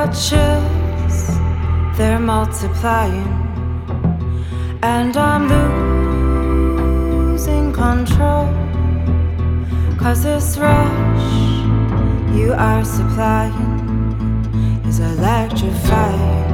got chills, they're multiplying, and I'm losing control. 'Cause this rush you are supplying is electrifying.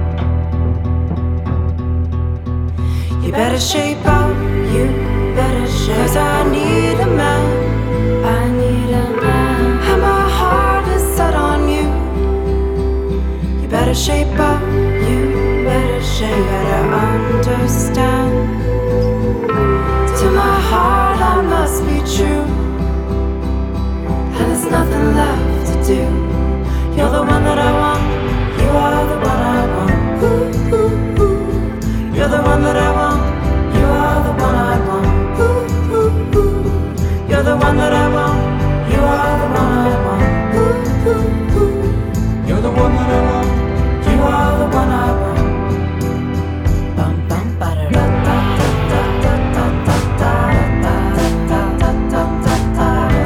You better shape up, you better shape. 'Cause I need a man, I need a man, and my heart is set on you. You better shape up, you better shape. You better understand, to my heart I must be true, and there's nothing left to do. You're the one that I want, you are the one I want. Ooh, ooh, ooh. You're the one that I want, you are the one I want. Ooh, ooh, ooh. You're the one that I want, you are the one I want. Ooh, ooh, ooh. You're the one that I want, you are the one I want. Bum bum ba da da da da da da da da da da da da da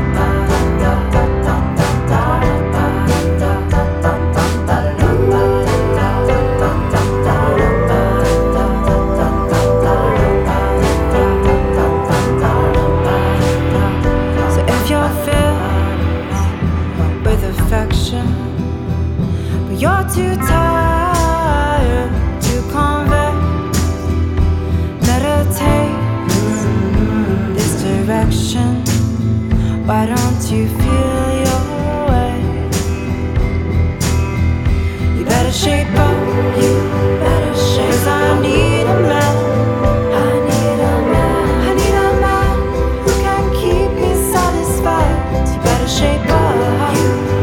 but you're too tired to convey. Meditate this direction. Why don't you feel your way? You better shape up, you better shape. 'Cause I need a man, I need a man, I need a man who can keep me satisfied. You better shape up, you